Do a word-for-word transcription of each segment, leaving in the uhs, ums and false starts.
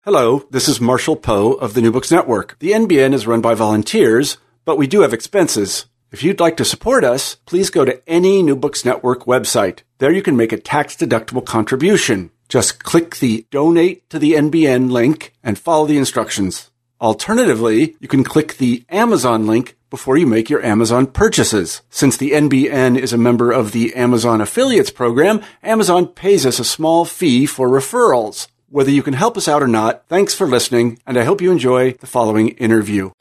Hello, this is Marshall Poe of the New Books Network. The N B N is run by volunteers, but we do have expenses. If you'd like to support us, please go to any New Books Network website. There you can make a tax-deductible contribution. Just click the Donate to the N B N link and follow the instructions. Alternatively, you can click the Amazon link before you make your Amazon purchases. Since the N B N is a member of the Amazon Affiliates program, Amazon pays us a small fee for referrals. Whether you can help us out or not, thanks for listening, and I hope you enjoy the following interview.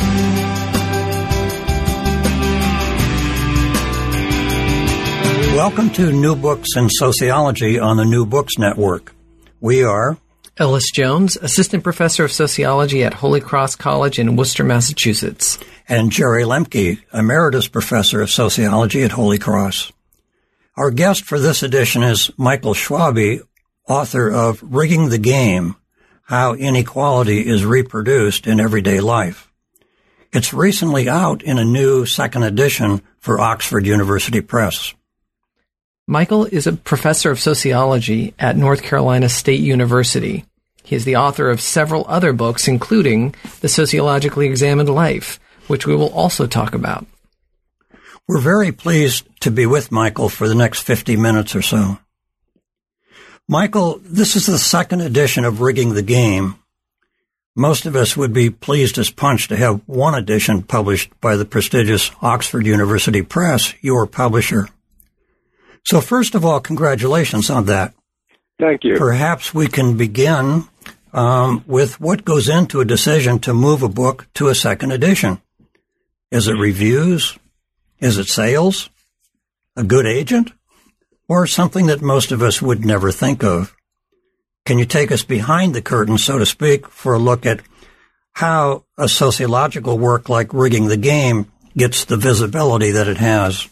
Welcome to New Books in Sociology on the New Books Network. We are Ellis Jones, Assistant Professor of Sociology at Holy Cross College in Worcester, Massachusetts. And Jerry Lemke, Emeritus Professor of Sociology at Holy Cross. Our guest for this edition is Michael Schwabe, author of Rigging the Game, How Inequality is Reproduced in Everyday Life. It's recently out in a new second edition for Oxford University Press. Michael is a professor of sociology at North Carolina State University. He is the author of several other books, including The Sociologically Examined Life, which we will also talk about. We're very pleased to be with Michael for the next fifty minutes or so. Michael, this is the second edition of Rigging the Game. Most of us would be pleased as punch to have one edition published by the prestigious Oxford University Press, your publisher. So first of all, congratulations on that. Thank you. Perhaps we can begin um, with what goes into a decision to move a book to a second edition. Is it reviews? Is it sales? A good agent? Or something that most of us would never think of? Can you take us behind the curtain, so to speak, for a look at how a sociological work like Rigging the Game gets the visibility that it has?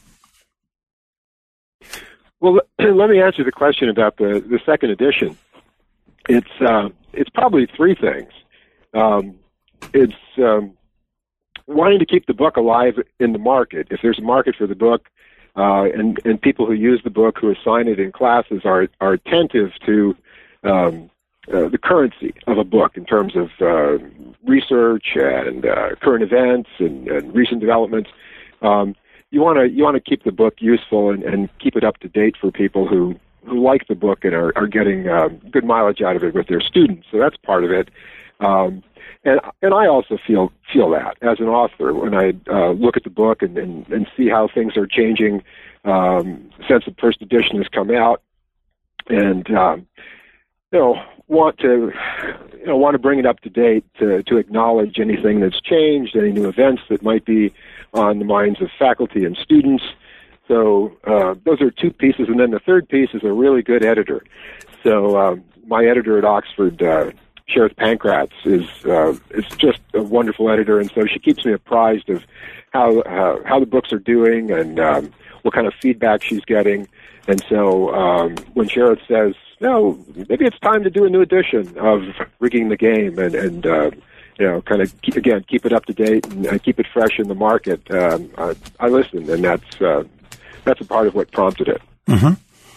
Well, let me answer the question about the, the second edition. It's uh, it's probably three things. Um, it's um, wanting to keep the book alive in the market. If there's a market for the book, Uh, and, and people who use the book, who assign it in classes, are are attentive to um, uh, the currency of a book in terms of uh, research and uh, current events and, and recent developments. Um, you want to you want to keep the book useful and, and keep it up to date for people who, who like the book and are, are getting um, good mileage out of it with their students. So that's part of it. Um, And and I also feel feel that as an author when I uh, look at the book and, and, and see how things are changing um, since the first edition has come out, and um, you know want to you know want to bring it up to date to to acknowledge anything that's changed, any new events that might be on the minds of faculty and students. So uh, those are two pieces, and then the third piece is a really good editor. So um, my editor at Oxford, Uh, Sherith Pankratz, is uh, is just a wonderful editor, and so she keeps me apprised of how uh, how the books are doing and um, what kind of feedback she's getting. And so um, when Sherith says, "No, maybe it's time to do a new edition of Rigging the Game," and and uh, you know, kind of keep again keep it up to date and uh, keep it fresh in the market, um, I, I listen, and that's uh, that's a part of what prompted it. Mm-hmm.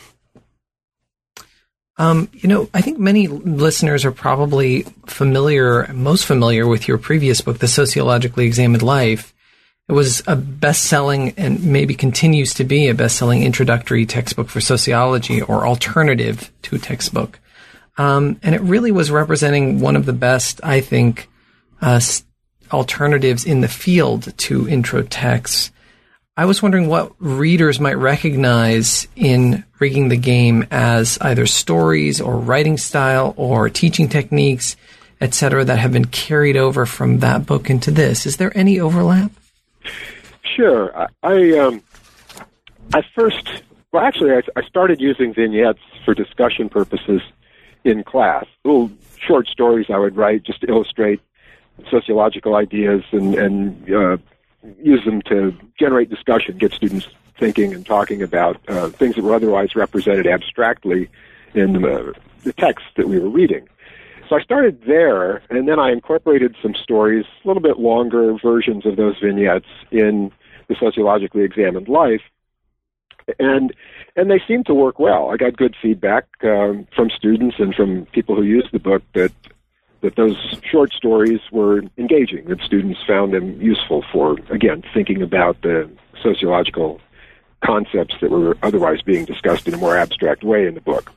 Um, you know, I think many listeners are probably familiar, most familiar with your previous book, The Sociologically Examined Life. It was a best-selling and maybe continues to be a best-selling introductory textbook for sociology or alternative to a textbook. Um, and it really was representing one of the best, I think, uh, alternatives in the field to intro texts. I was wondering what readers might recognize in Rigging the Game as either stories or writing style or teaching techniques, et cetera, that have been carried over from that book into this. Is there any overlap? Sure. I, I, um, I first, well, actually, I, I started using vignettes for discussion purposes in class. Little short stories I would write just to illustrate sociological ideas and, and uh, use them to generate discussion, get students thinking and talking about uh, things that were otherwise represented abstractly in the, the text that we were reading. So I started there, and then I incorporated some stories, a little bit longer versions of those vignettes in The Sociologically Examined Life, and and they seemed to work well. I got good feedback um, from students and from people who used the book that that those short stories were engaging, that students found them useful for, again, thinking about the sociological concepts that were otherwise being discussed in a more abstract way in the book.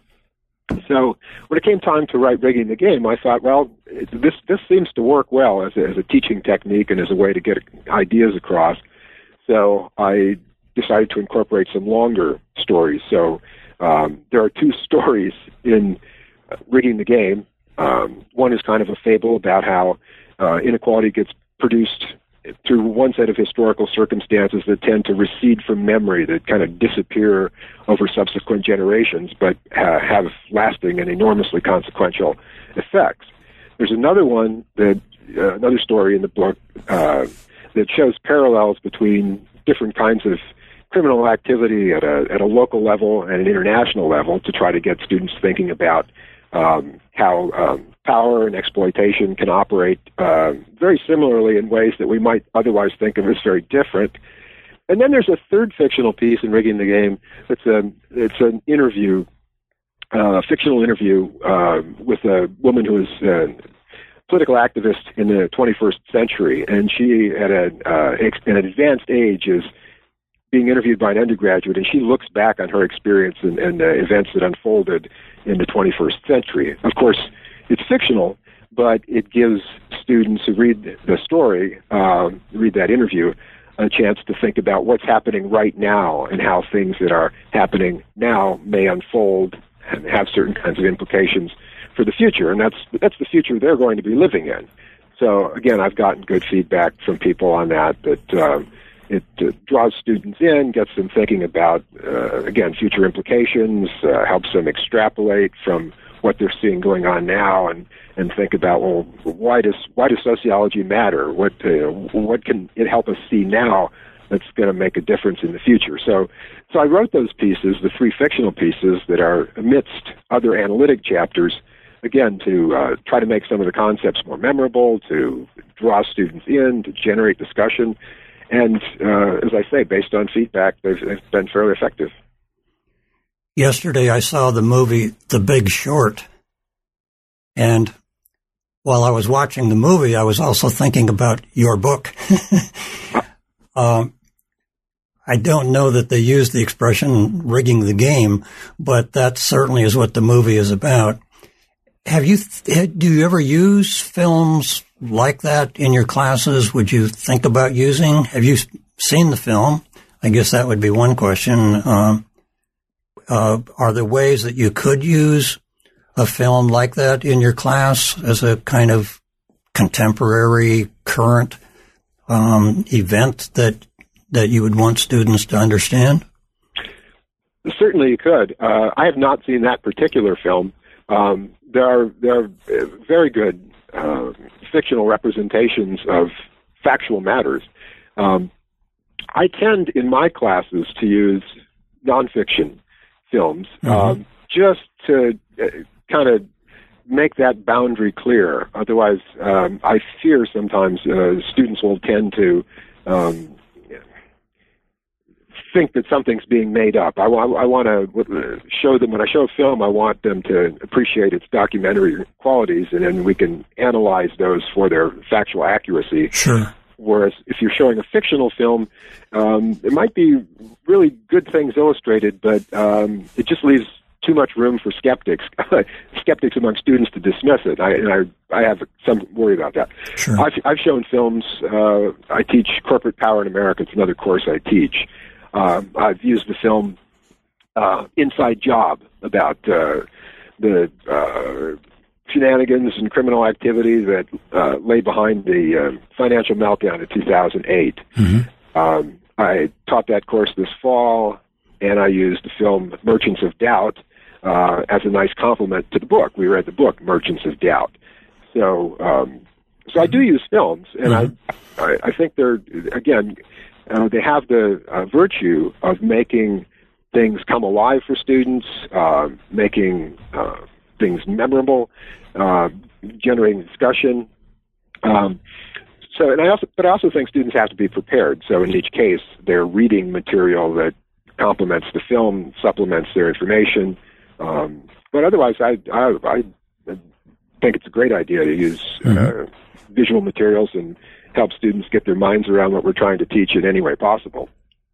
So when it came time to write Rigging the Game, I thought, well, it, this this seems to work well as a, as a teaching technique and as a way to get ideas across. So I decided to incorporate some longer stories. So um, there are two stories in uh, Rigging the Game. Um, one is kind of a fable about how uh, inequality gets produced through one set of historical circumstances that tend to recede from memory, that kind of disappear over subsequent generations, but uh, have lasting and enormously consequential effects. There's another one, that uh, another story in the book uh, that shows parallels between different kinds of criminal activity at a at a local level and an international level to try to get students thinking about um, how um, power and exploitation can operate uh, very similarly in ways that we might otherwise think of as very different. And then there's a third fictional piece in Rigging the Game. It's a it's an interview, uh, a fictional interview uh, with a woman who is a political activist in the twenty-first century, and she at a, uh, an advanced age is being interviewed by an undergraduate, and she looks back on her experience and, and uh, events that unfolded in the twenty-first century. Of course, it's fictional, but it gives students who read the story, um, read that interview, a chance to think about what's happening right now and how things that are happening now may unfold and have certain kinds of implications for the future. And that's that's the future they're going to be living in. So, again, I've gotten good feedback from people on that, that um, it uh, draws students in, gets them thinking about, uh, again, future implications, uh, helps them extrapolate from what they're seeing going on now, and, and think about, well, why does why does sociology matter? What uh, what can it help us see now that's going to make a difference in the future? So, so I wrote those pieces, the three fictional pieces that are amidst other analytic chapters, again, to uh, try to make some of the concepts more memorable, to draw students in, to generate discussion. And uh, as I say, based on feedback, they've, they've been fairly effective. Yesterday I saw the movie The Big Short, and while I was watching the movie, I was also thinking about your book. um, I don't know that they use the expression rigging the game, but that certainly is what the movie is about. Have you, do you ever use films like that in your classes? Would you think about using? Have you seen the film? I guess that would be one question. Um, uh, are there ways that you could use a film like that in your class as a kind of contemporary, current um, event that that you would want students to understand? Certainly you could. Uh, I have not seen that particular film. Um, there are there are very good uh, fictional representations of factual matters. Um, I tend in my classes to use nonfiction films, mm-hmm. um, just to uh, kind of make that boundary clear. Otherwise, um, I fear sometimes uh, students will tend to um, think that something's being made up. I, I, I want to show them, when I show a film, I want them to appreciate its documentary qualities, and then we can analyze those for their factual accuracy. Sure. Whereas if you're showing a fictional film, um, it might be really good things illustrated, but um, it just leaves too much room for skeptics, skeptics among students to dismiss it. I, and I, I have some worry about that. Sure. I've, I've shown films. Uh, I teach Corporate Power in America. It's another course I teach. Uh, I've used the film uh, Inside Job about uh, the uh, shenanigans and criminal activity that uh, lay behind the uh, financial meltdown of two thousand eight. Mm-hmm. Um, I taught that course this fall, and I used the film Merchants of Doubt uh, as a nice complement to the book. We read the book Merchants of Doubt. So, um, so I do use films, and mm-hmm. I, I, I think they're, again, Uh, they have the uh, virtue of making things come alive for students, uh, making uh, things memorable, uh, generating discussion. Um, so, and I also, but I also think students have to be prepared. So, in each case, they're reading material that complements the film, supplements their information. Um, but otherwise, I, I, I think it's a great idea to use mm-hmm. uh, visual materials and help students get their minds around what we're trying to teach in any way possible.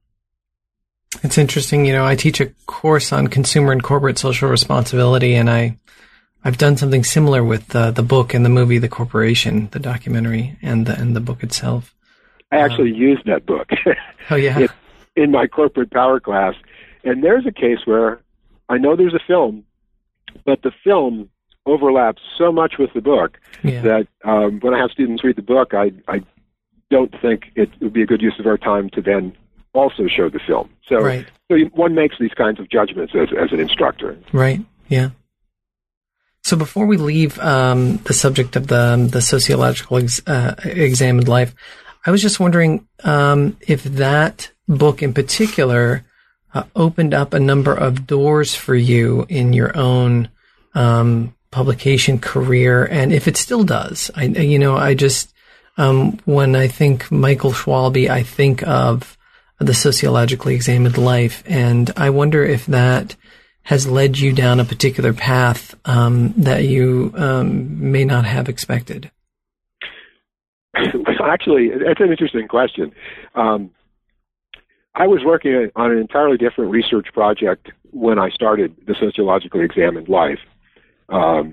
It's interesting. You know, I teach a course on consumer and corporate social responsibility, and I, I've done something similar with uh, the book and the movie, The Corporation, the documentary, and the, and the book itself. I actually um, used that book. Oh, yeah? it, in my corporate power class. And there's a case where I know there's a film, but the film overlaps so much with the book yeah. that um, when I have students read the book, I, I don't think it would be a good use of our time to then also show the film. So, right. so one makes these kinds of judgments as, as an instructor. Right, yeah. So before we leave um, the subject of the, the sociological ex, uh, examined life, I was just wondering um, if that book in particular uh, opened up a number of doors for you in your own um, publication career, and if it still does. I, you know, I just, um, when I think Michael Schwalbe, I think of the sociologically examined life, and I wonder if that has led you down a particular path um, that you um, may not have expected. Actually, it's an interesting question. Um, I was working on an entirely different research project when I started the sociologically examined life. Um,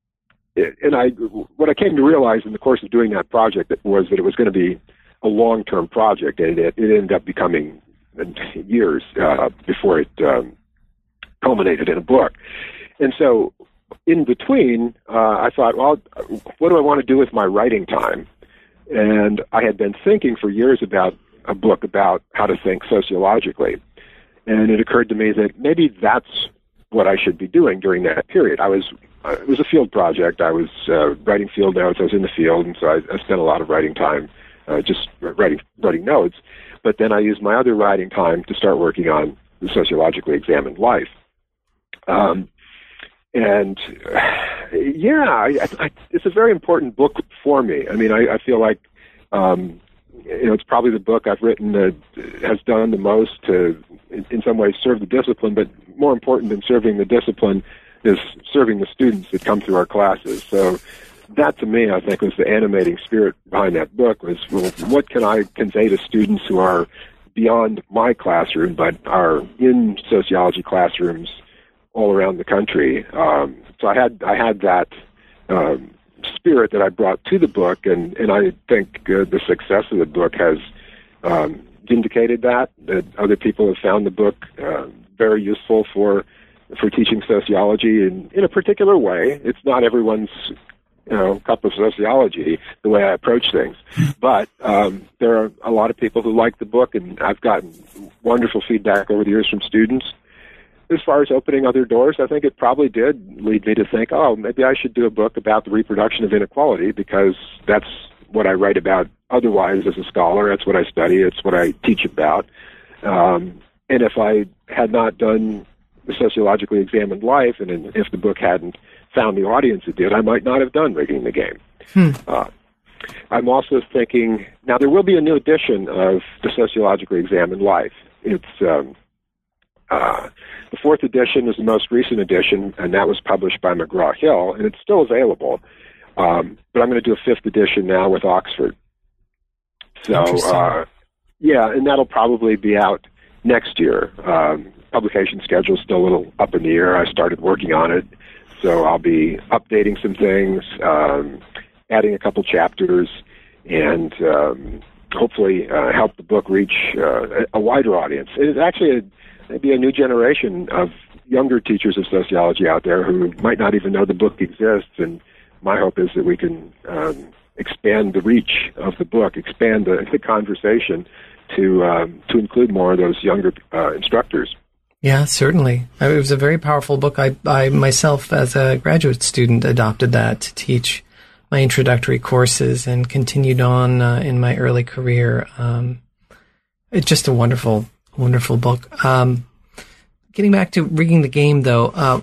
and I, what I came to realize in the course of doing that project was that it was going to be a long-term project, and it, it ended up becoming years uh, before it um, culminated in a book. And so in between, uh, I thought, well, what do I want to do with my writing time? And I had been thinking for years about a book about how to think sociologically. And it occurred to me that maybe that's what I should be doing during that period. I was, uh, it was a field project. I was uh, writing field notes. I was in the field, and so I, I spent a lot of writing time uh, just writing writing notes. But then I used my other writing time to start working on the sociologically examined life. Um, and uh, yeah, I, I, it's a very important book for me. I mean, I, I feel like um, you know, it's probably the book I've written that has done the most to, in, in some ways, serve the discipline. But more important than serving the discipline is serving the students that come through our classes. So that, to me, I think, was the animating spirit behind that book. Was, well, what can I convey to students who are beyond my classroom, but are in sociology classrooms all around the country? Um, so I had I had that um, spirit that I brought to the book, and, and I think uh, the success of the book has um, vindicated that, that other people have found the book uh, very useful for for teaching sociology in, in a particular way. It's not everyone's you know, cup of sociology, the way I approach things. But um, there are a lot of people who like the book, and I've gotten wonderful feedback over the years from students. As far as opening other doors, I think it probably did lead me to think, oh, maybe I should do a book about the reproduction of inequality, because that's what I write about otherwise as a scholar. That's what I study. It's what I teach about. Um, and if I had not done the sociologically examined life, and if the book hadn't found the audience it did, I might not have done Rigging the Game. Hmm. Uh, I'm also thinking, now there will be a new edition of the sociologically examined life. It's um, uh, the fourth edition is the most recent edition, and that was published by McGraw-Hill, and it's still available. Um, but I'm going to do a fifth edition now with Oxford. So, uh, yeah, and that'll probably be out next year. Um, publication schedule is still a little up in the air. I started working on it, so I'll be updating some things, um, adding a couple chapters, and um, hopefully uh, help the book reach uh, a wider audience. It's actually a, maybe a new generation of younger teachers of sociology out there who might not even know the book exists, and my hope is that we can um, expand the reach of the book, expand the, the conversation to um, to include more of those younger uh, instructors. Yeah, certainly. It was a very powerful book. I, I myself, as a graduate student, adopted that to teach my introductory courses and continued on uh, in my early career. Um, it's just a wonderful, wonderful book. Um, getting back to Rigging the Game, though, uh,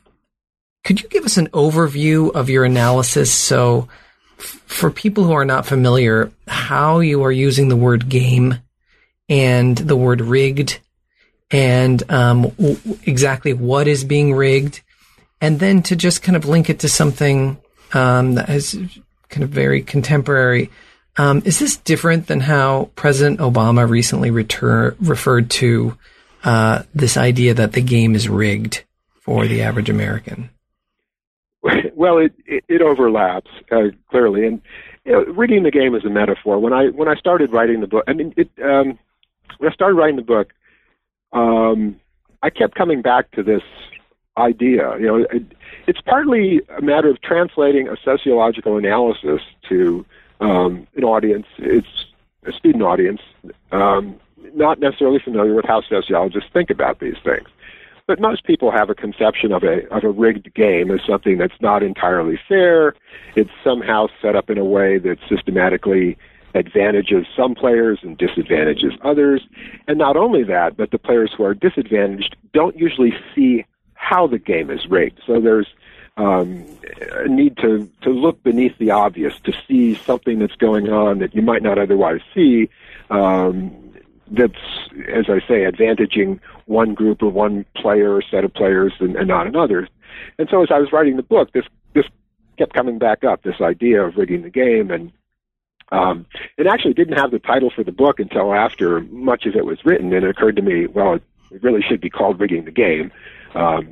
could you give us an overview of your analysis? So f- for people who are not familiar, how you are using the word game and the word rigged, and um, w- exactly what is being rigged, and then to just kind of link it to something um, that is kind of very contemporary. Um, is this different than how President Obama recently retur- referred to uh, this idea that the game is rigged for the average American? Well, it it, it overlaps uh, clearly, and you know, rigging the game is a metaphor. When I when I started writing the book, I mean, it um, when I started writing the book, um, I kept coming back to this idea. You know, it, it's partly a matter of translating a sociological analysis to um, an audience. It's a student audience, um, not necessarily familiar with how sociologists think about these things. But most people have a conception of a of a rigged game as something that's not entirely fair. It's somehow set up in a way that systematically advantages some players and disadvantages others. And not only that, but the players who are disadvantaged don't usually see how the game is rigged. So there's um, a need to, to look beneath the obvious, to see something that's going on that you might not otherwise see, um, that's, as I say, advantaging one group or one player or set of players and, and not another. And so as I was writing the book, this this kept coming back up, this idea of rigging the game. And um, it actually didn't have the title for the book until after much of it was written, and it occurred to me, well, it, it really should be called Rigging the Game. Um,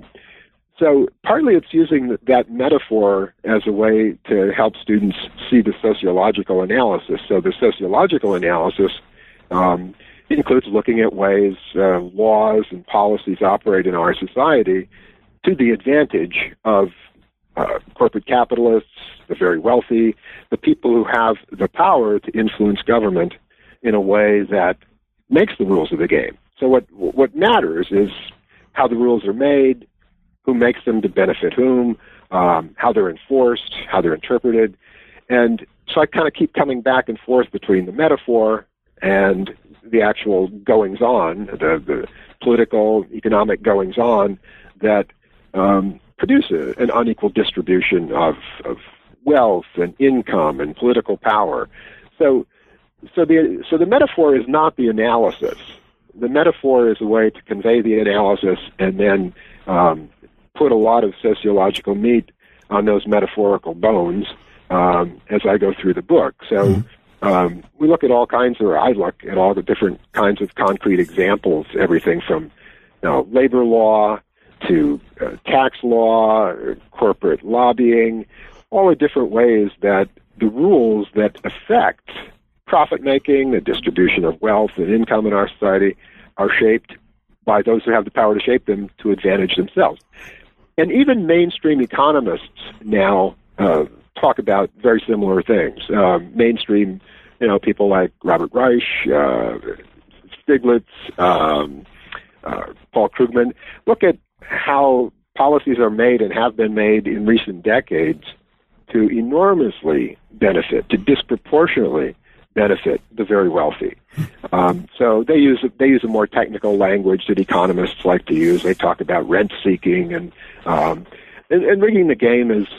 so partly it's using that metaphor as a way to help students see the sociological analysis. So the sociological analysis um, It includes looking at ways uh, laws and policies operate in our society to the advantage of uh, corporate capitalists, the very wealthy, the people who have the power to influence government in a way that makes the rules of the game. So what what matters is how the rules are made, who makes them to benefit whom, um, how they're enforced, how they're interpreted. And so I kind of keep coming back and forth between the metaphor and the actual goings-on, the, the political, economic goings-on that um, produce a, an unequal distribution of, of wealth and income and political power. So, so the so the metaphor is not the analysis. The metaphor is a way to convey the analysis and then um, put a lot of sociological meat on those metaphorical bones um, as I go through the book. So. Mm-hmm. Um, we look at all kinds, or I look at all the different kinds of concrete examples, everything from you know, labor law to uh, tax law, corporate lobbying, all the different ways that the rules that affect profit-making, the distribution of wealth and income in our society are shaped by those who have the power to shape them to advantage themselves. And even mainstream economists now uh, talk about very similar things. Um, mainstream, you know, people like Robert Reich, uh, Stiglitz, um, uh, Paul Krugman, look at how policies are made and have been made in recent decades to enormously benefit, to disproportionately benefit the very wealthy. Um, so they use they use a more technical language that economists like to use. They talk about rent seeking, and um, and, and rigging the game is.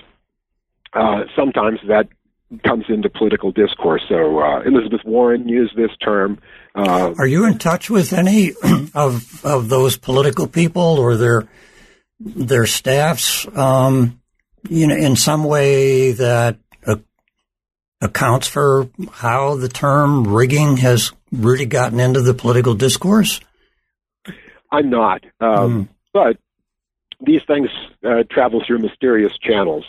Uh, sometimes that comes into political discourse. So uh, Elizabeth Warren used this term. Uh, Are you in touch with any of of those political people or their their staffs? Um, you know, in some way that uh, accounts for how the term rigging has really gotten into the political discourse? I'm not, um, mm. but. These things uh, travel through mysterious channels,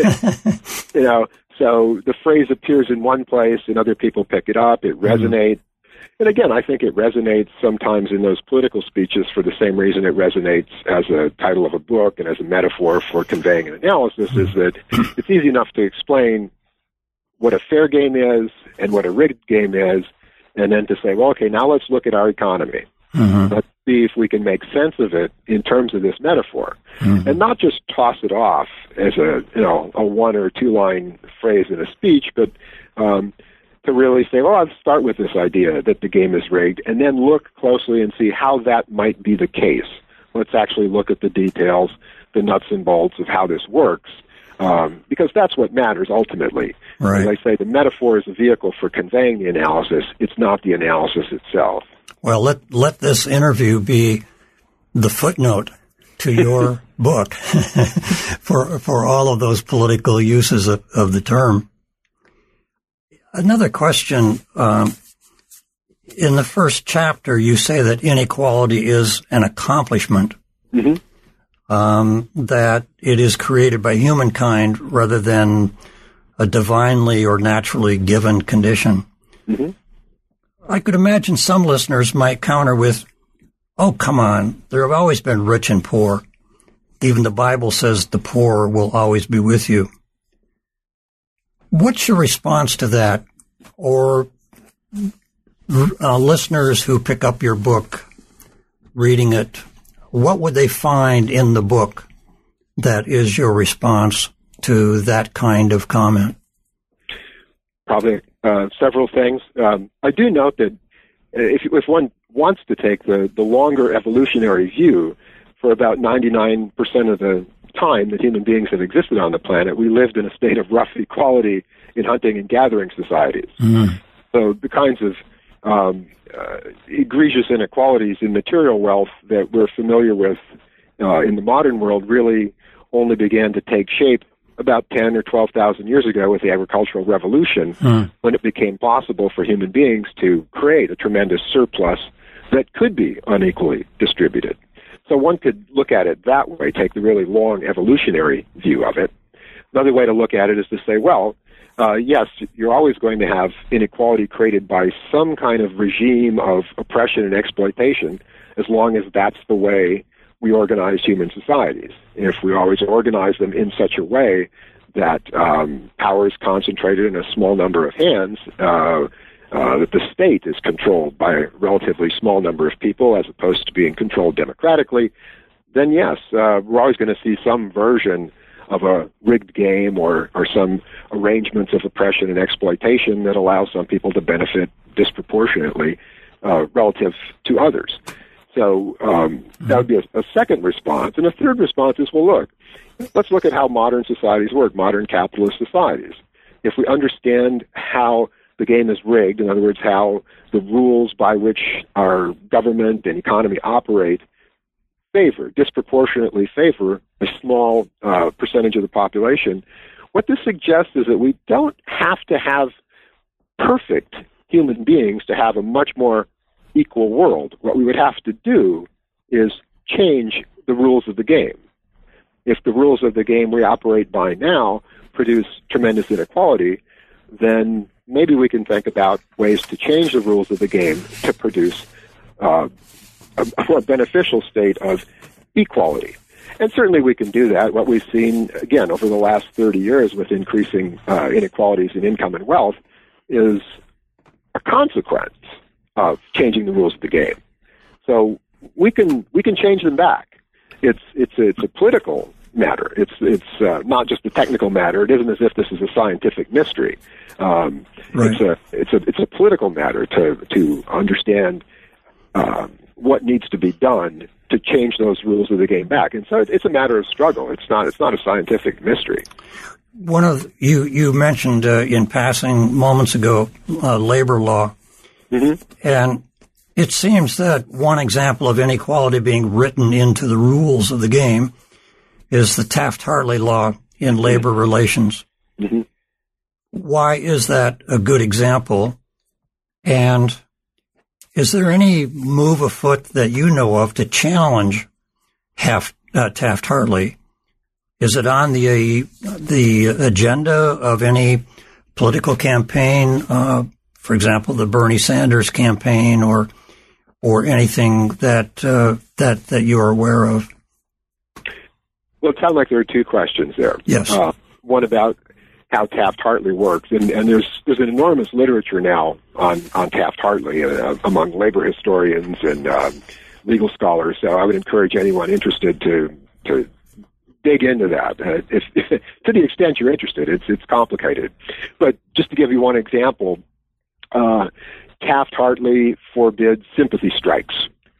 you know. So the phrase appears in one place, and other people pick it up. It resonates, mm-hmm. and again, I think it resonates sometimes in those political speeches for the same reason it resonates as a title of a book and as a metaphor for conveying an analysis. Mm-hmm. Is that it's easy enough to explain what a fair game is and what a rigged game is, and then to say, well, okay, now let's look at our economy. Mm-hmm. Let's see if we can make sense of it in terms of this metaphor, mm-hmm. and not just toss it off as a you know a one or two line phrase in a speech, but um, to really say, well, let's start with this idea that the game is rigged, and then look closely and see how that might be the case. Let's actually look at the details, the nuts and bolts of how this works, um, because that's what matters ultimately. Right. As I say, the metaphor is a vehicle for conveying the analysis. It's not the analysis itself. Well, let let this interview be the footnote to your book for for all of those political uses of, of the term. Another question, um, in the first chapter, you say that inequality is an accomplishment, mm-hmm. um, that it is created by humankind rather than a divinely or naturally given condition. Mm-hmm. I could imagine some listeners might counter with, oh, come on, there have always been rich and poor. Even the Bible says the poor will always be with you. What's your response to that? Or uh, listeners who pick up your book, reading it, what would they find in the book that is your response to that kind of comment? Probably uh, several things. Um, I do note that if, if one wants to take the, the longer evolutionary view, for about ninety-nine percent of the time that human beings have existed on the planet, we lived in a state of rough equality in hunting and gathering societies. Mm. So the kinds of um, uh, egregious inequalities in material wealth that we're familiar with uh, in the modern world really only began to take shape about ten or twelve thousand years ago with the agricultural revolution, mm. when it became possible for human beings to create a tremendous surplus that could be unequally distributed. So one could look at it that way, take the really long evolutionary view of it. Another way to look at it is to say, well, uh, yes, you're always going to have inequality created by some kind of regime of oppression and exploitation, as long as that's the way we organize human societies. If we always organize them in such a way that um, power is concentrated in a small number of hands, uh, uh, that the state is controlled by a relatively small number of people as opposed to being controlled democratically, then yes, uh, we're always going to see some version of a rigged game or, or some arrangements of oppression and exploitation that allow some people to benefit disproportionately uh, relative to others. So um, that would be a, a second response. And a third response is, well, look, let's look at how modern societies work, modern capitalist societies. If we understand how the game is rigged, in other words, how the rules by which our government and economy operate favor, disproportionately favor a small uh, percentage of the population, what this suggests is that we don't have to have perfect human beings to have a much more equal world. What we would have to do is change the rules of the game. If the rules of the game we operate by now produce tremendous inequality, then maybe we can think about ways to change the rules of the game to produce uh, a more beneficial state of equality. And certainly we can do that. What we've seen, again, over the last thirty years with increasing uh, inequalities in income and wealth is a consequence of changing the rules of the game. So we can we can change them back. It's it's a, it's a political matter. It's it's uh, not just a technical matter. It isn't as if this is a scientific mystery. Um, right. It's a it's a it's a political matter to to understand uh, what needs to be done to change those rules of the game back. And so it's a matter of struggle. It's not it's not a scientific mystery. One of you you mentioned uh, in passing moments ago uh, labor law. Mm-hmm. And it seems that one example of inequality being written into the rules of the game is the Taft-Hartley law in labor mm-hmm. relations. Mm-hmm. Why is that a good example? And is there any move afoot that you know of to challenge Taft, uh, Taft-Hartley? Is it on the uh, the agenda of any political campaign? Uh, For example, the Bernie Sanders campaign, or or anything that uh, that that you are aware of? Well, it sounds like there are two questions there. Yes. Uh, one about how Taft-Hartley works, and, and there's there's an enormous literature now on on Taft-Hartley uh, among labor historians and uh, legal scholars. So I would encourage anyone interested to to dig into that. Uh, if, if, to the extent you're interested, it's it's complicated. But just to give you one example. Uh, Taft-Hartley forbids sympathy strikes.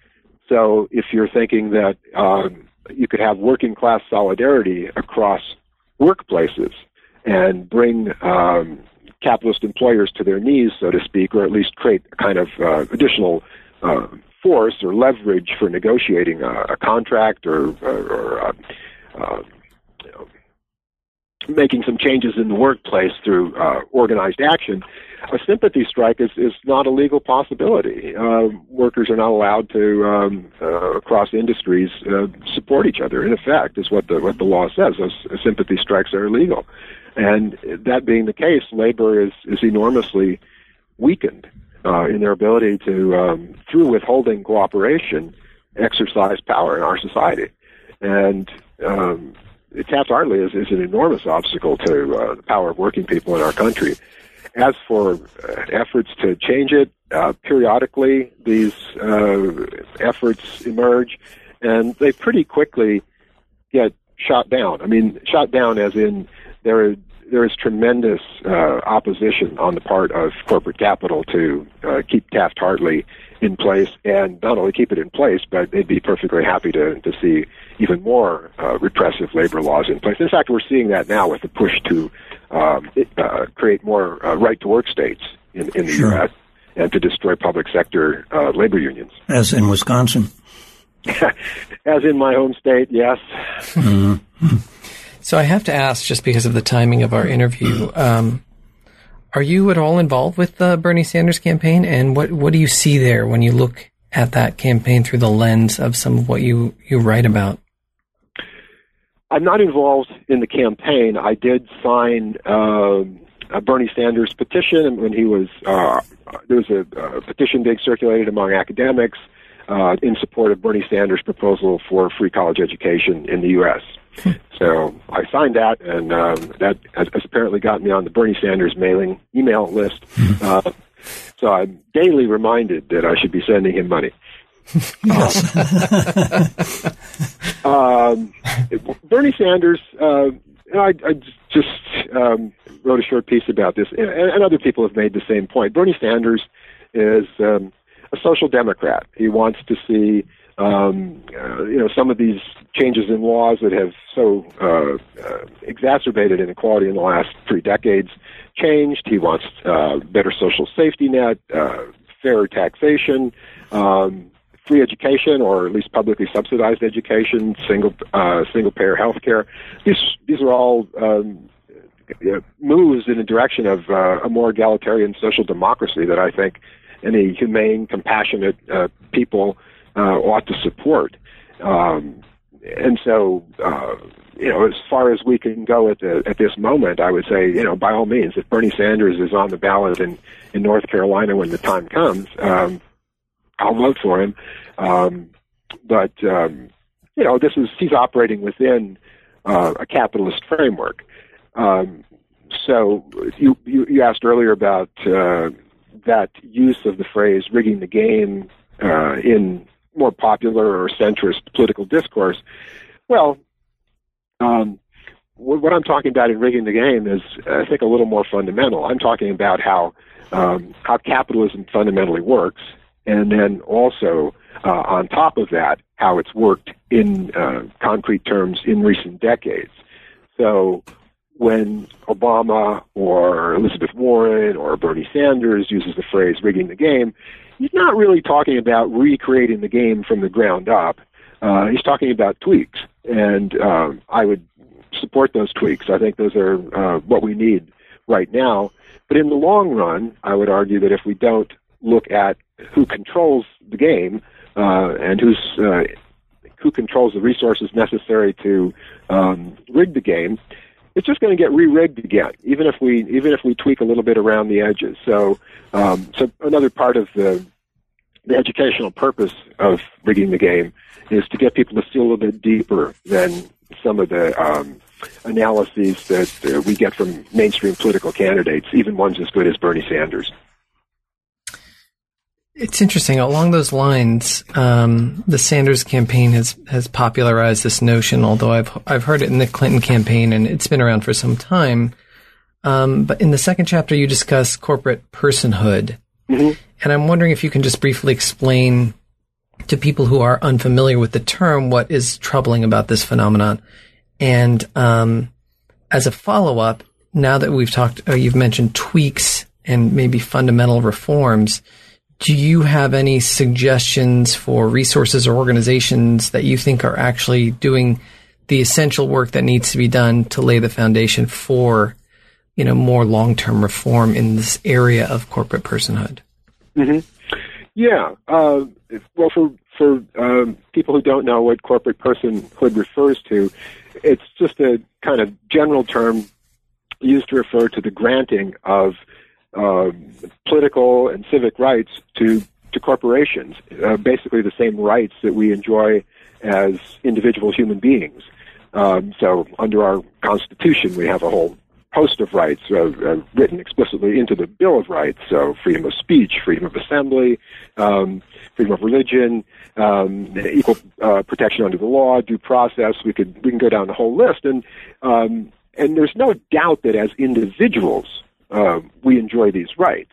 So if you're thinking that um, you could have working class solidarity across workplaces and bring um, capitalist employers to their knees, so to speak, or at least create a kind of uh, additional uh, force or leverage for negotiating a, a contract or, or, or uh, uh, you know, making some changes in the workplace through uh, organized action, a sympathy strike is, is not a legal possibility. Uh, workers are not allowed to, um, uh, across industries, uh, support each other. In effect, is what the what the law says. Those sympathy strikes are illegal. And that being the case, labor is, is enormously weakened uh, in their ability to, um, through withholding cooperation, exercise power in our society. And um, Taft-Hartley is, is an enormous obstacle to uh, the power of working people in our country. As for uh, efforts to change it, uh, periodically these uh, efforts emerge, and they pretty quickly get shot down. I mean, shot down as in there is, there is tremendous uh, opposition on the part of corporate capital to uh, keep Taft-Hartley in place, and not only keep it in place, but they'd be perfectly happy to, to see even more uh, repressive labor laws in place. In fact, we're seeing that now with the push to um, uh, create more uh, right-to-work states in, in the Sure. U S and to destroy public sector uh, labor unions. As in Wisconsin. As in my home state, yes. Mm-hmm. So I have to ask, just because of the timing of our interview, um, are you at all involved with the Bernie Sanders campaign? And what, what do you see there when you look at that campaign through the lens of some of what you, you write about? I'm not involved in the campaign. I did sign uh, a Bernie Sanders petition when he was, uh, there was a, a petition being circulated among academics uh, in support of Bernie Sanders' proposal for free college education in the U S So I signed that, and um, that has, has apparently gotten me on the Bernie Sanders mailing email list. Uh, so I'm daily reminded that I should be sending him money. Yes. um, Bernie Sanders, uh, I, I just um, wrote a short piece about this, and, and other people have made the same point. Bernie Sanders is um, a social democrat. He wants to see Um, uh, you know, some of these changes in laws that have so uh, uh, exacerbated inequality in the last three decades changed. He wants uh, better social safety net, uh, fairer taxation, um, free education, or at least publicly subsidized education, single uh, single payer health care. These these are all um, you know, moves in the direction of uh, a more egalitarian social democracy that I think any humane, compassionate uh, people Uh, ought to support. Um, and so, uh, you know, as far as we can go at the, at this moment, I would say, you know, by all means, if Bernie Sanders is on the ballot in, in North Carolina when the time comes, um, I'll vote for him. Um, but, um, you know, this is, he's operating within uh, a capitalist framework. Um, so you, you, you asked earlier about uh, that use of the phrase rigging the game uh, in more popular or centrist political discourse. Well, um, what I'm talking about in rigging the game is, I think, a little more fundamental. I'm talking about how um, how capitalism fundamentally works, and then also uh, on top of that, how it's worked in uh, concrete terms in recent decades. So when Obama or Elizabeth Warren or Bernie Sanders uses the phrase rigging the game, he's not really talking about recreating the game from the ground up. Uh, he's talking about tweaks, and um, I would support those tweaks. I think those are uh, what we need right now. But in the long run, I would argue that if we don't look at who controls the game uh, and who's uh, who controls the resources necessary to um, rig the game, it's just going to get re-rigged again, even if we even if we tweak a little bit around the edges. So, um, so another part of the the educational purpose of rigging the game is to get people to see a little bit deeper than some of the um, analyses that uh, we get from mainstream political candidates, even ones as good as Bernie Sanders. It's interesting. Along those lines, um, the Sanders campaign has, has popularized this notion, although I've I've heard it in the Clinton campaign, and it's been around for some time. Um, but in the second chapter, you discuss corporate personhood. Mm-hmm. And I'm wondering if you can just briefly explain to people who are unfamiliar with the term what is troubling about this phenomenon. And um, as a follow-up, now that we've talked, uh, you've mentioned tweaks and maybe fundamental reforms, do you have any suggestions for resources or organizations that you think are actually doing the essential work that needs to be done to lay the foundation for, you know, more long-term reform in this area of corporate personhood? Mm-hmm. Yeah. Uh, well, for for um, people who don't know what corporate personhood refers to, it's just a kind of general term used to refer to the granting of uh, political and civic rights to to corporations, uh, basically the same rights that we enjoy as individual human beings. Um, so under our Constitution, we have a whole host of rights uh, uh, written explicitly into the Bill of Rights. So freedom of speech, freedom of assembly, um, freedom of religion, um, equal uh, protection under the law, due process. We could we can go down the whole list, and um, and there's no doubt that as individuals uh, we enjoy these rights.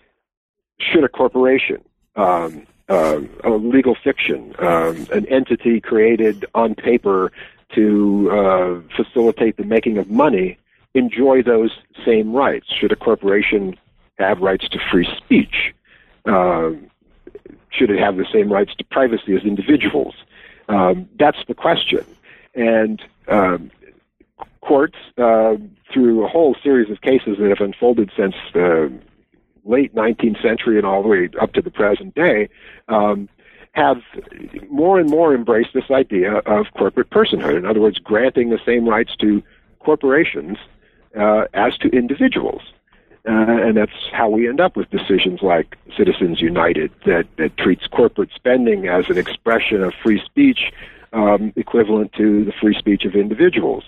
Should a corporation, um, uh, a legal fiction, um, an entity created on paper to uh, facilitate the making of money, enjoy those same rights? Should a corporation have rights to free speech? Um, should it have the same rights to privacy as individuals? Um, that's the question. And um, courts, uh, through a whole series of cases that have unfolded since the late nineteenth century and all the way up to the present day, um, have more and more embraced this idea of corporate personhood. In other words, granting the same rights to corporations uh, as to individuals. Uh, and that's how we end up with decisions like Citizens United that, that treats corporate spending as an expression of free speech um, equivalent to the free speech of individuals.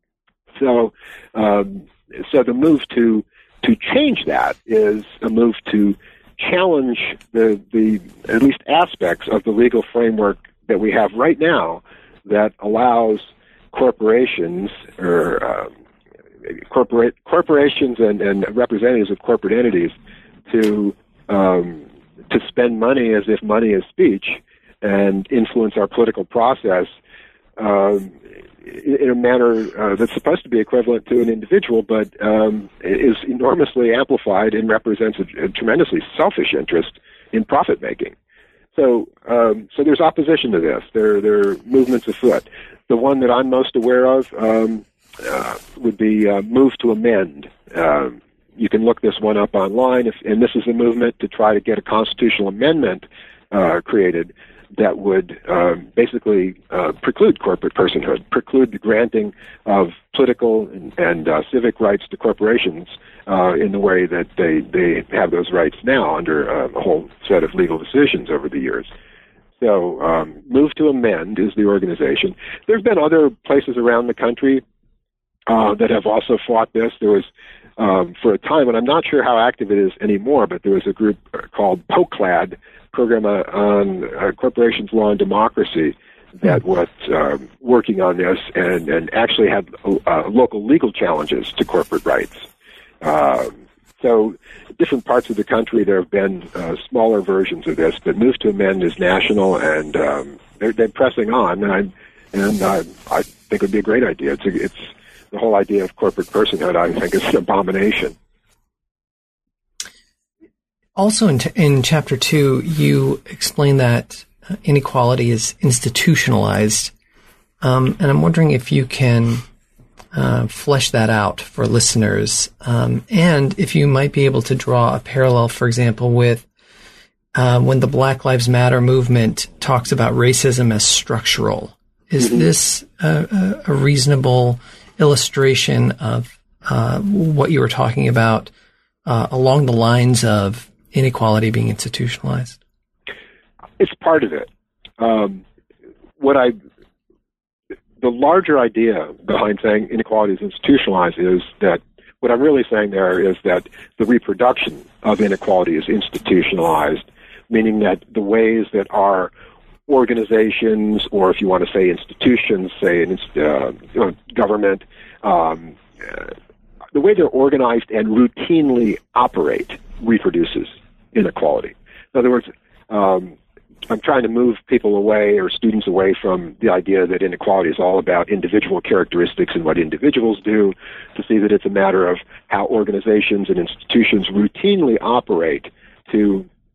So, um, so the move to to change that is a move to challenge the the at least aspects of the legal framework that we have right now that allows corporations or uh, corporate corporations and, and representatives of corporate entities to um, to spend money as if money is speech and influence our political process um, in a manner uh, that's supposed to be equivalent to an individual, but um, is enormously amplified and represents a, a tremendously selfish interest in profit making. So, um, so there's opposition to this. There, there are movements afoot. The one that I'm most aware of um, uh, would be uh, Move to Amend. Uh, you can look this one up online, if, and this is a movement to try to get a constitutional amendment uh, created that would uh, basically uh, preclude corporate personhood, preclude the granting of political and, and uh, civic rights to corporations uh, in the way that they, they have those rights now under uh, a whole set of legal decisions over the years. So um, Move to Amend is the organization. There have been other places around the country uh, that have also fought this. There was, um, for a time, and I'm not sure how active it is anymore, but there was a group called POCLAD, Program on uh, Corporations, Law, and Democracy, that was uh, working on this and, and actually had uh, local legal challenges to corporate rights. Uh, so different parts of the country, there have been uh, smaller versions of this, but Move to Amend is national, and um, they're, they're pressing on, and, I, and uh, I think it would be a great idea. It's, a, it's the whole idea of corporate personhood, I think, is an abomination. Also, in, t- in chapter two, you explain that inequality is institutionalized, um, and I'm wondering if you can uh, flesh that out for listeners, um, and if you might be able to draw a parallel, for example, with uh, when the Black Lives Matter movement talks about racism as structural. Is mm-hmm. this a, a reasonable illustration of uh, what you were talking about uh, along the lines of inequality being institutionalized? It's part of it. Um, what I, the larger idea behind saying inequality is institutionalized is that what I'm really saying there is that the reproduction of inequality is institutionalized, meaning that the ways that our organizations, or if you want to say institutions, say an uh, you know, government, um, uh, the way they're organized and routinely operate reproduces inequality. In other words, um, I'm trying to move people away or students away from the idea that inequality is all about individual characteristics and what individuals do, to see that it's a matter of how organizations and institutions routinely operate to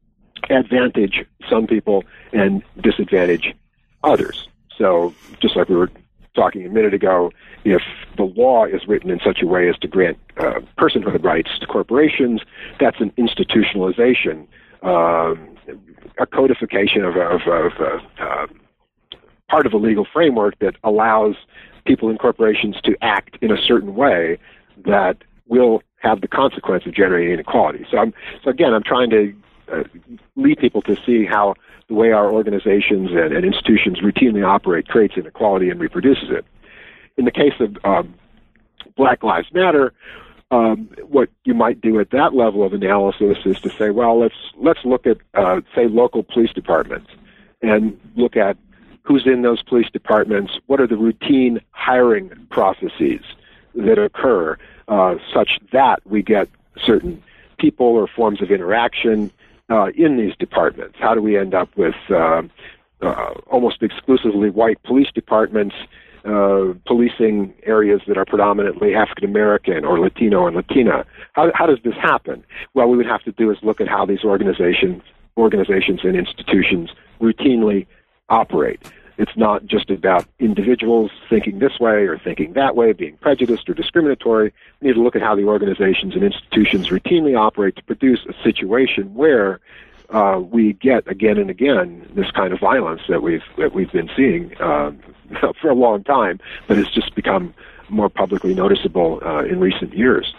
advantage some people and disadvantage others. So just like we were talking a minute ago, if the law is written in such a way as to grant uh, personhood rights to corporations, that's an institutionalization, um, a codification of, of, of uh, uh, part of a legal framework that allows people in corporations to act in a certain way that will have the consequence of generating inequality. So, I'm, so again, I'm trying to uh, lead people to see how the way our organizations and, and institutions routinely operate creates inequality and reproduces it. In the case of um, Black Lives Matter, um, what you might do at that level of analysis is to say, well, let's let's look at, uh, say, local police departments and look at who's in those police departments, what are the routine hiring processes that occur uh, such that we get certain people or forms of interaction uh, in these departments. How do we end up with uh, uh, almost exclusively white police departments uh, policing areas that are predominantly African American or Latino and Latina? How, how does this happen? Well, we would have to do is look at how these organizations, organizations and institutions routinely operate. It's not just about individuals thinking this way or thinking that way, being prejudiced or discriminatory. We need to look at how the organizations and institutions routinely operate to produce a situation where uh, we get again and again this kind of violence that we've that we've been seeing um, for a long time, but it's just become more publicly noticeable uh, in recent years.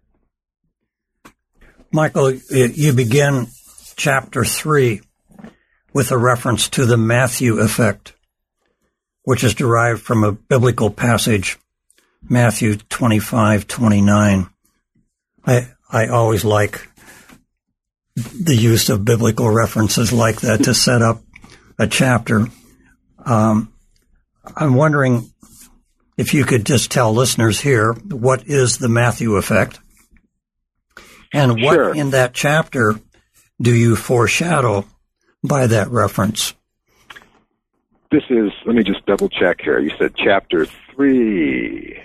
Michael, you begin chapter three with a reference to the Matthew effect, which is derived from a biblical passage, Matthew twenty-five twenty-nine. I I always like the use of biblical references like that to set up a chapter. Um, I'm wondering if you could just tell listeners here, what is the Matthew effect? And what Sure. in that chapter do you foreshadow by that reference? This is, let me just double check here. You said chapter three.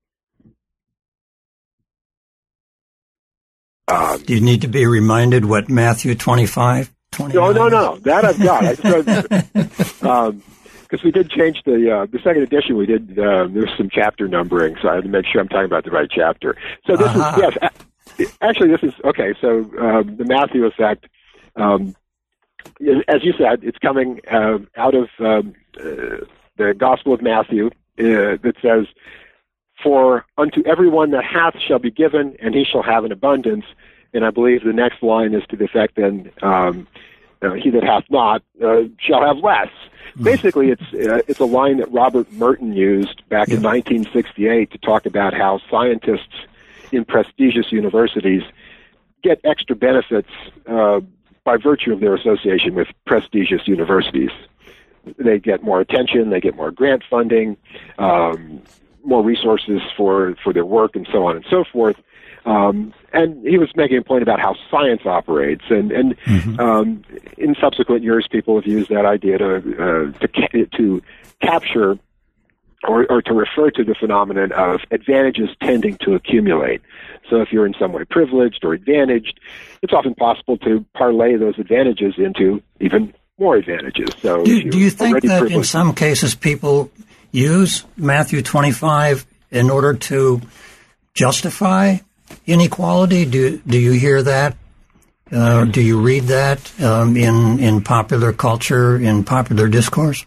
Um, Do you need to be reminded what Matthew twenty-five twenty-nine no, no, no. That I've got. I just, um, because we did change the uh, the second edition. We did uh, there's some chapter numbering, so I had to make sure I'm talking about the right chapter. So this Uh-huh. is yes. a- Actually, this is okay. So um, the Matthew effect. Um, As you said, it's coming uh, out of um, uh, the Gospel of Matthew uh, that says, "For unto everyone that hath shall be given, and he shall have an abundance." And I believe the next line is to the effect, "Then um, uh, he that hath not uh, shall have less." Mm-hmm. Basically, it's uh, it's a line that Robert Merton used back yeah. in nineteen sixty-eight to talk about how scientists in prestigious universities get extra benefits uh, by virtue of their association with prestigious universities. They get more attention, they get more grant funding, um, more resources for, for their work, and so on and so forth. Um, and he was making a point about how science operates, and, and mm-hmm. um, in subsequent years, people have used that idea to uh, to, ca- to capture or, or to refer to the phenomenon of advantages tending to accumulate. So if you're in some way privileged or advantaged, it's often possible to parlay those advantages into even more advantages. So do, do you think that privileged, in some cases people use Matthew twenty-five in order to justify inequality? Do do you hear that? Uh, do you read that um, in in popular culture, in popular discourse?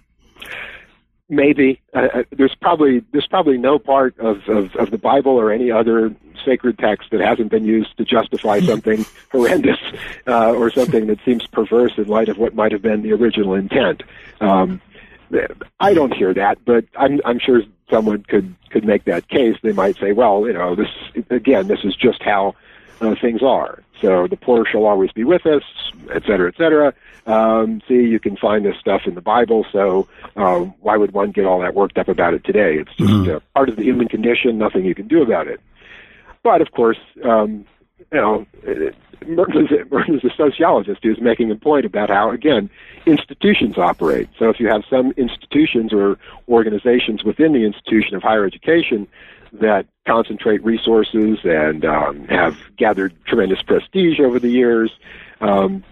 Maybe uh, there's probably there's probably no part of, of, of the Bible or any other sacred text that hasn't been used to justify something horrendous uh, or something that seems perverse in light of what might have been the original intent. Um, I don't hear that, but I'm I'm sure someone could could make that case. They might say, well, you know, this again, this is just how uh, things are. So the poor shall always be with us, et cetera, et cetera. Um, see, you can find this stuff in the Bible, so uh, why would one get all that worked up about it today? It's just mm-hmm. uh, part of the human condition, nothing you can do about it. But, of course, um, you know, Merton is, Merton is a sociologist who's making a point about how, again, institutions operate. So if you have some institutions or organizations within the institution of higher education that concentrate resources and um, have gathered tremendous prestige over the years, um,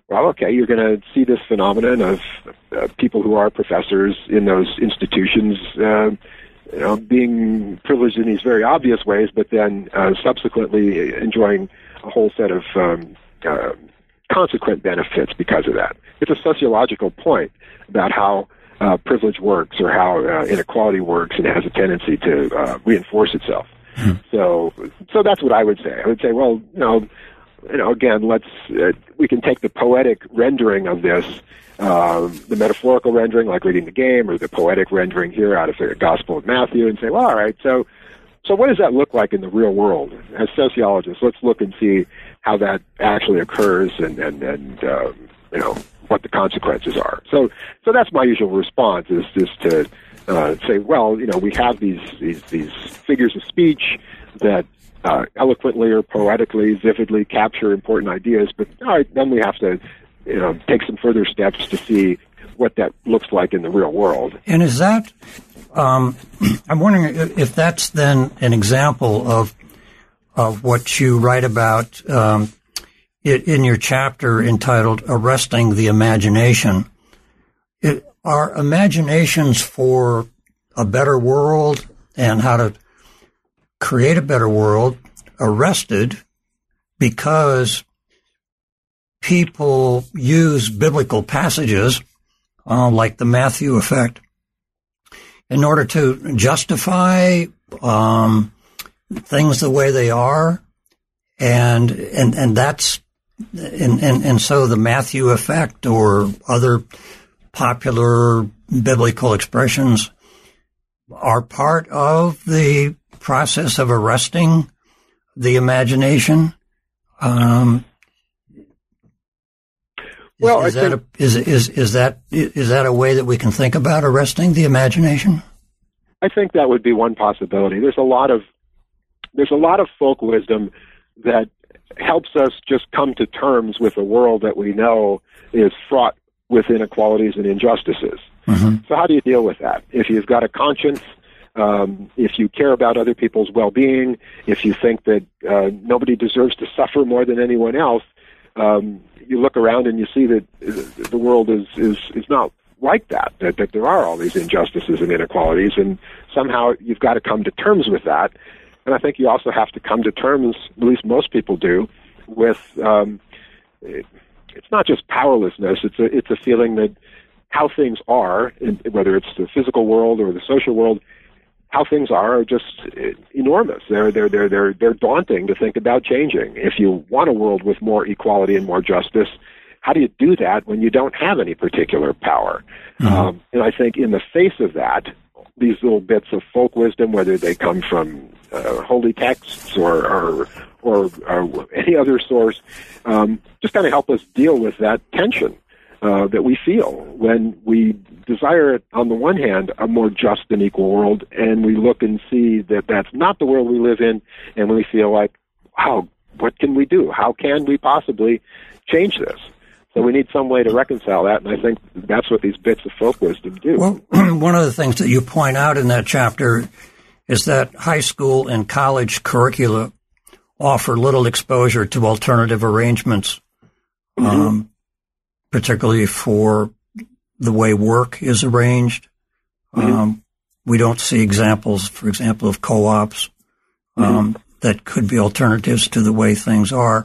well, okay, you're going to see this phenomenon of uh, people who are professors in those institutions, uh, you know, being privileged in these very obvious ways, but then uh, subsequently enjoying a whole set of um, uh, consequent benefits because of that. It's a sociological point about how uh, privilege works or how uh, inequality works, and it has a tendency to uh, reinforce itself. Mm-hmm. So, so that's what I would say. I would say, well, you know, you know, again, let's uh, we can take the poetic rendering of this, um, the metaphorical rendering, like reading the game, or the poetic rendering here out of the Gospel of Matthew, and say, well, all right, so, so what does that look like in the real world? As sociologists, let's look and see how that actually occurs, and and and um, you know, what the consequences are. So, so that's my usual response, is just to uh, say, well, you know, we have these these these figures of speech that uh, eloquently or poetically, vividly capture important ideas, but all right, then we have to, you know, take some further steps to see what that looks like in the real world. And is that, um, I'm wondering if that's then an example of of what you write about um, in your chapter entitled "Arresting the Imagination." It, are imaginations for a better world and how to create a better world arrested because people use biblical passages uh, like the Matthew effect in order to justify um, things the way they are, and and and that's and, and and so the Matthew effect or other popular biblical expressions are part of the process of arresting the imagination. Um, well, is, is I that think, a, is is is that is that a way that we can think about arresting the imagination? I think that would be one possibility. There's a lot of there's a lot of folk wisdom that helps us just come to terms with a world that we know is fraught with inequalities and injustices. Mm-hmm. So how do you deal with that? If you've got a conscience, um, if you care about other people's well-being, if you think that uh, nobody deserves to suffer more than anyone else, um, you look around and you see that the world is, is, is not like that, that, that there are all these injustices and inequalities, and somehow you've got to come to terms with that. And I think you also have to come to terms, at least most people do, with um, it, it's not just powerlessness. It's a it's a feeling that how things are, whether it's the physical world or the social world, how things are are just enormous. They're they're they're they're they're daunting to think about changing. If you want a world with more equality and more justice, how do you do that when you don't have any particular power? Mm-hmm. Um, and I think in the face of that, these little bits of folk wisdom, whether they come from uh, holy texts or or, or or any other source, um, just kind of help us deal with that tension uh, that we feel when we desire, on the one hand, a more just and equal world, and we look and see that that's not the world we live in, and we feel like, wow, what can we do? How can we possibly change this? So we need some way to reconcile that, and I think that's what these bits of folk wisdom do. Well, one of the things that you point out in that chapter is that high school and college curricula offer little exposure to alternative arrangements, mm-hmm. um, particularly for the way work is arranged. Mm-hmm. Um, we don't see examples, for example, of co-ops um, mm-hmm. that could be alternatives to the way things are.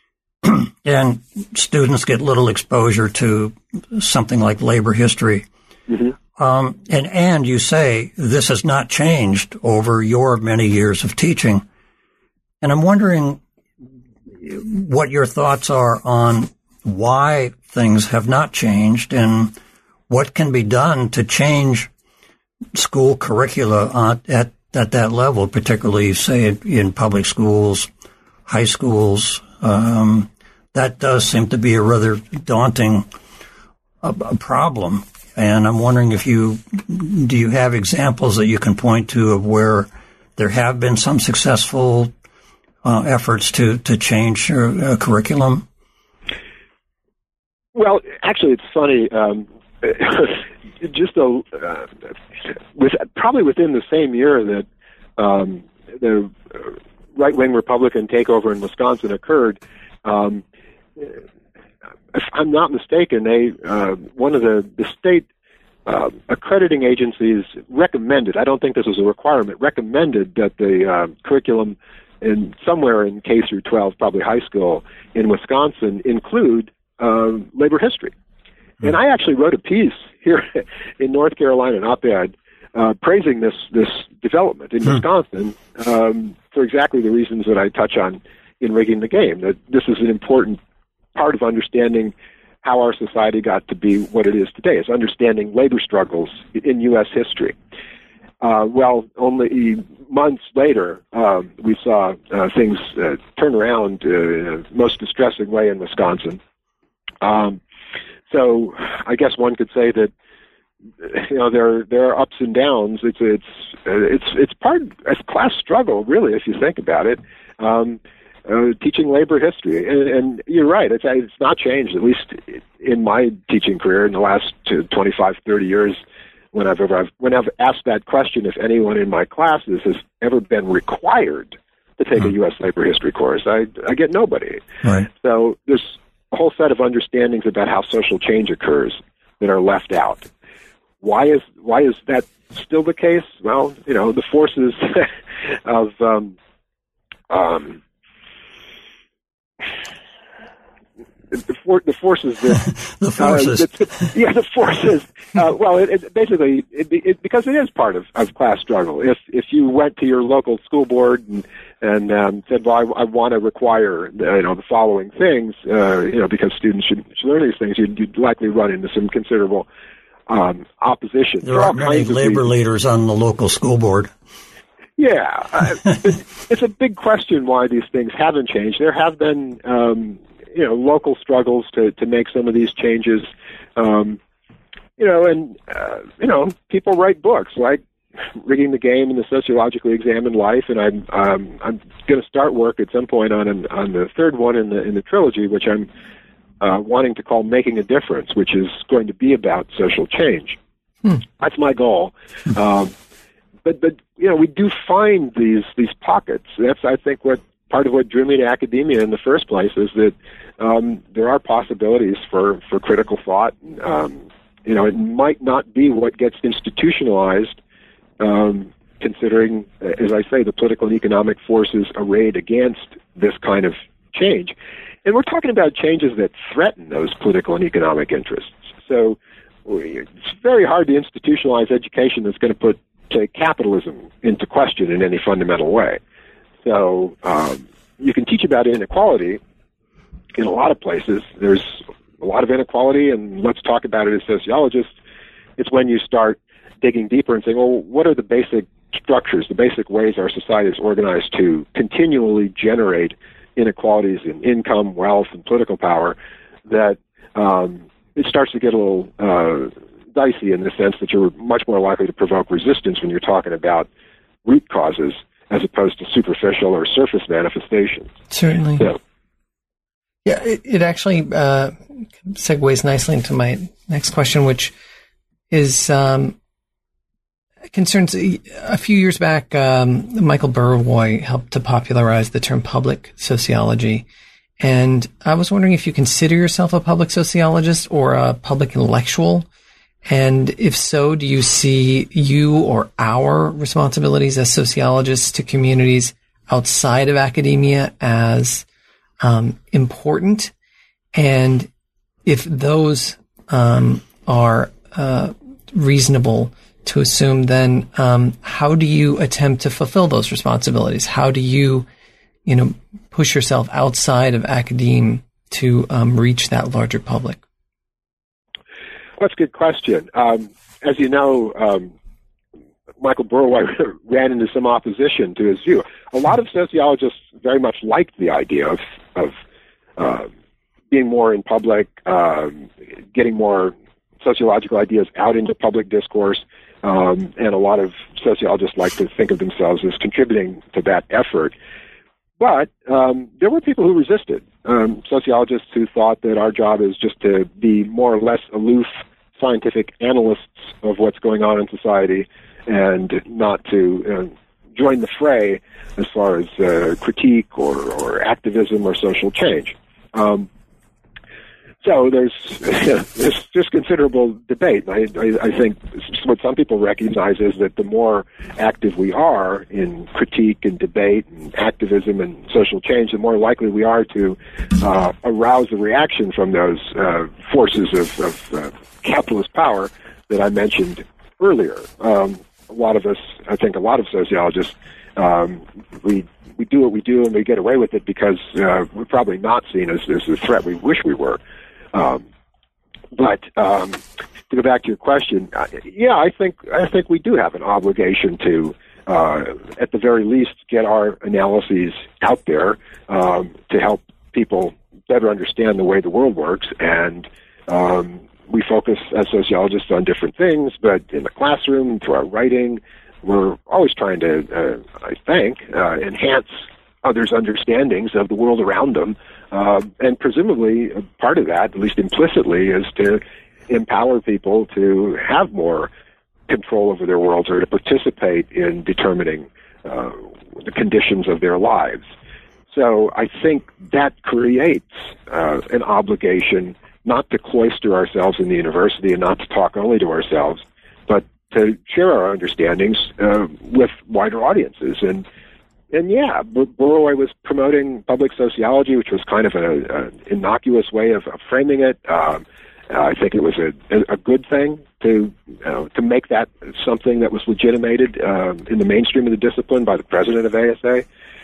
And students get little exposure to something like labor history. Mm-hmm. Um, and, and you say this has not changed over your many years of teaching. And I'm wondering what your thoughts are on why things have not changed and what can be done to change school curricula on, at, at that level, particularly, say, in, in public schools, high schools. Um, that does seem to be a rather daunting uh, problem. And I'm wondering if you, do you have examples that you can point to of where there have been some successful uh, efforts to, to change your uh, curriculum? Well, actually, it's funny. Um, just a, uh, with, probably within the same year that um, the right-wing Republican takeover in Wisconsin occurred, um, I'm not mistaken, they uh, one of the, the state uh, accrediting agencies recommended, I don't think this was a requirement, recommended that the uh, curriculum in somewhere in K through twelve, probably high school in Wisconsin, include uh, labor history. And I actually wrote a piece here in North Carolina, an op-ed, uh, praising this this development in hmm. Wisconsin um, for exactly the reasons that I touch on in Rigging the Game, that this is an important part of understanding how our society got to be what it is today. It's understanding labor struggles in U S history. Uh, well, only months later, um, we saw uh, things uh, turn around uh, in a most distressing way in Wisconsin. Um, so I guess one could say that, you know, there there are ups and downs. It's it's uh, it's it's part it's class struggle, really, if you think about it. Um, uh, teaching labor history, and, and you're right. It's it's not changed, at least in my teaching career in the last twenty-five, thirty years. Whenever I've when I've asked that question, if anyone in my classes has ever been required to take mm-hmm. a U S labor history course, I I get nobody. Right. So there's a whole set of understandings about how social change occurs that are left out. Why is why is that still the case? Well, you know, the forces of um, um, the, for, the forces that the forces, uh, that, yeah, the forces. Uh, well, it, it basically it, it, because it is part of, of class struggle. If if you went to your local school board and and um, said, "Well, I, I want to require you know the following things," uh, you know, because students should, should learn these things, you'd, you'd likely run into some considerable Um, opposition. There aren't many labor leaders on the local school board. Yeah, uh, it's, it's a big question why these things haven't changed. There have been, um, you know, local struggles to, to make some of these changes. Um, you know, and uh, you know, people write books like Rigging the Game and the Sociologically Examined Life, and I'm um, I'm going to start work at some point on an, on the third one in the in the trilogy, which I'm Uh, wanting to call Making a Difference, which is going to be about social change. Hmm. That's my goal. Um, but, but you know, we do find these these pockets. That's, I think, what part of what drew me to academia in the first place is that um, there are possibilities for, for critical thought. Um, you know, it might not be what gets institutionalized, um, considering, as I say, the political and economic forces arrayed against this kind of change. And we're talking about changes that threaten those political and economic interests. So it's very hard to institutionalize education that's going to put, say, capitalism into question in any fundamental way. So um, you can teach about inequality in a lot of places. There's a lot of inequality, and let's talk about it as sociologists. It's when you start digging deeper and saying, well, what are the basic structures, the basic ways our society is organized to continually generate inequalities in income, wealth, and political power, that um, it starts to get a little uh, dicey in the sense that you're much more likely to provoke resistance when you're talking about root causes as opposed to superficial or surface manifestations. Certainly. So, yeah, it, it actually uh, segues nicely into my next question, which is um, concerns. A few years back, um, Michael Burawoy helped to popularize the term public sociology. And I was wondering if you consider yourself a public sociologist or a public intellectual. And if so, do you see you or our responsibilities as sociologists to communities outside of academia as um, important? And if those um, are uh, reasonable to assume, then um, how do you attempt to fulfill those responsibilities? How do you, you know, push yourself outside of academe to um, reach that larger public? Well, that's a good question. Um, as you know, um, Michael Burawoy ran into some opposition to his view. A lot of sociologists very much liked the idea of, of uh, being more in public, um, getting more sociological ideas out into public discourse. Um, and a lot of sociologists like to think of themselves as contributing to that effort. But um, there were people who resisted, um, sociologists who thought that our job is just to be more or less aloof scientific analysts of what's going on in society and not to uh, join the fray as far as uh, critique or, or activism or social change. Um, so there's there's just considerable debate. I, I, I think what some people recognize is that the more active we are in critique and debate and activism and social change, the more likely we are to uh, arouse a reaction from those uh, forces of, of uh, capitalist power that I mentioned earlier. Um, a lot of us, I think a lot of sociologists, um, we we do what we do and we get away with it because uh, we're probably not seen as, as the threat we wish we were. Um, but um, to go back to your question, uh, yeah, I think I think we do have an obligation to, uh, at the very least, get our analyses out there um, to help people better understand the way the world works. And um, we focus as sociologists on different things, but in the classroom, through our writing, we're always trying to, uh, I think, uh, enhance others' understandings of the world around them. Uh, and presumably, a part of that, at least implicitly, is to empower people to have more control over their worlds or to participate in determining uh, the conditions of their lives. So I think that creates uh, an obligation not to cloister ourselves in the university and not to talk only to ourselves, but to share our understandings uh, with wider audiences. And And yeah, Burawoy was promoting public sociology, which was kind of an innocuous way of, of framing it. Um, I think it was a, a good thing to uh, to make that something that was legitimated um, in the mainstream of the discipline by the president of A S A.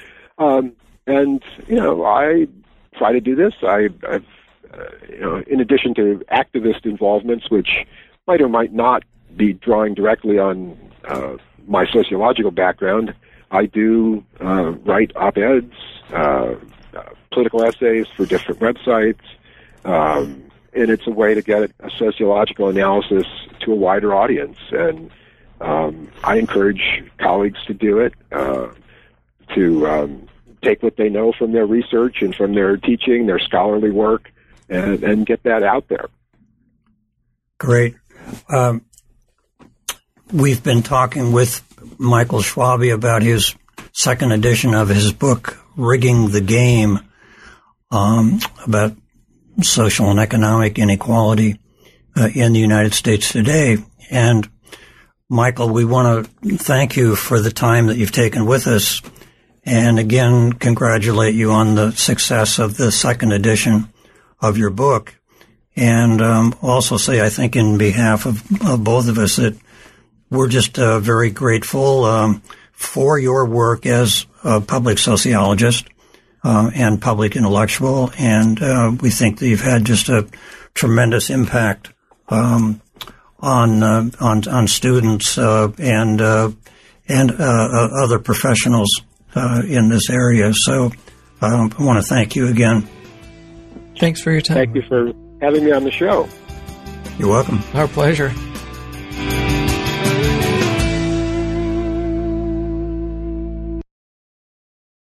Um, and you know, I try to do this. I, I've, uh, you know, in addition to activist involvements, which might or might not be drawing directly on uh, my sociological background, I do uh, write op-eds, uh, uh, political essays for different websites, um, and it's a way to get a sociological analysis to a wider audience. And um, I encourage colleagues to do it, uh, to um, take what they know from their research and from their teaching, their scholarly work, and, and get that out there. Great. Um, we've been talking with Michael Schwabe about his second edition of his book, Rigging the Game, um, about social and economic inequality uh, in the United States today. And Michael, we want to thank you for the time that you've taken with us, and again, congratulate you on the success of the second edition of your book. And um, also say, I think in behalf of, of both of us, that we're just uh, very grateful um, for your work as a public sociologist uh, and public intellectual, and uh, we think that you've had just a tremendous impact um, on, uh, on on students uh, and uh, and uh, other professionals uh, in this area. So um, I want to thank you again. Thanks for your time. Thank you for having me on the show. You're welcome. Our pleasure.